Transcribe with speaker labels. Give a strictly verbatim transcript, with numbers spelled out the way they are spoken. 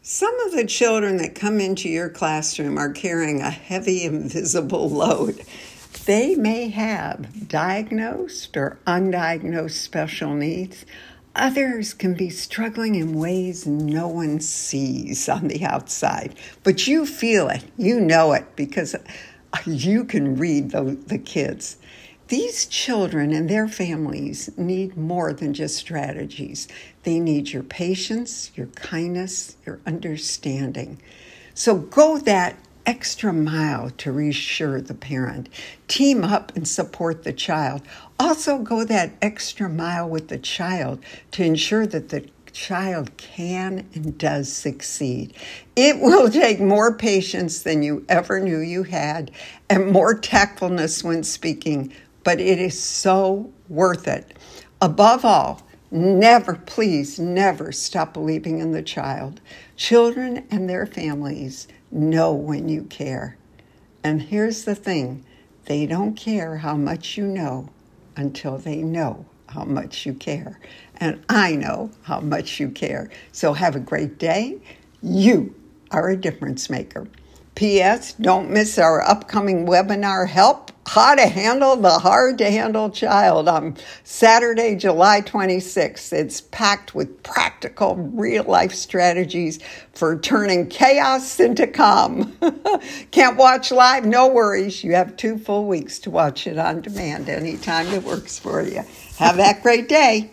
Speaker 1: Some of the children that come into your classroom are carrying a heavy, invisible load. They may have diagnosed or undiagnosed special needs. Others can be struggling in ways no one sees on the outside. But you feel it, you know it, because you can read the, the kids. These children and their families need more than just strategies. They need your patience, your kindness, your understanding. So go that extra mile to reassure the parent. Team up and support the child. Also go that extra mile with the child to ensure that the child can and does succeed. It will take more patience than you ever knew you had and more tactfulness when speaking, but it is so worth it. Above all, never, please, never stop believing in the child. Children and their families know when you care. And here's the thing, they don't care how much you know until they know how much you care. And I know how much you care. So have a great day. You are a difference maker. P S. Don't miss our upcoming webinar, Help How to Handle the Hard-to-Handle Child, on Saturday, July twenty-sixth. It's packed with practical, real-life strategies for turning chaos into calm. Can't watch live? No worries. You have two full weeks to watch it on demand anytime that works for you. Have that great day.